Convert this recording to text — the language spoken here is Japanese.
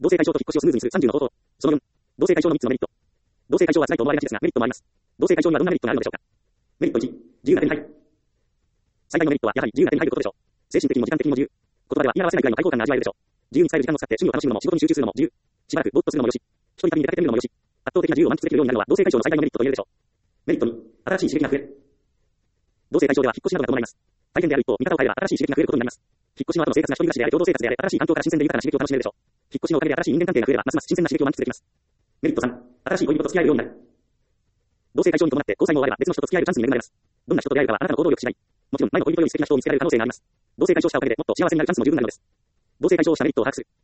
同性解消と引っ越しをスムーズにする30の方法。その4、同性解消の3つのメリット。同性解消は辛いと思われがちですが、メリットもあります。同性解消にはどんなメリットがあるのでしょうか。メリット1、自由な手に入る。最大のメリットはやはり自由な手に入ることでしょう。精神的にも時間的にも自由。言葉では言い表せないくらいの開放感が味わえるでしょう。自由に使える時間を使って趣味を楽しむのも仕事に集中するのも自由。しばらくぼーっとするのもよし。一人旅に出かけてみるのもよし。圧倒的な自由を満喫できるようになるのは同性解消の最大のメリットと言えるでしょう。メリット2、新しい刺激が増える。同性解消では引っ越しなどが伴います。大変である一方、見方を変えれば新しい刺激が増えることになります。引っ越しの後の生活が一人暮らしであれ、共同生活であれ、新しい環境から新鮮で豊かな刺激を楽しめるでしょう。引っ越しのおかげで新しい人間関係が増えれば、ますます新鮮な刺激を満喫できます。メリット3、新しい恋人と付き合えるようになる。同性解消に伴って交際も終われば別の人と付き合えるチャンスに恵まれます。どんな人と出会えるかはあなたの行動力次第。もちろん前の恋人より素敵な人を見つけられる可能性があります。同性解消したおかげでもっと幸せになるチャンスも十分なるのです。同性解消したメリットを把握する。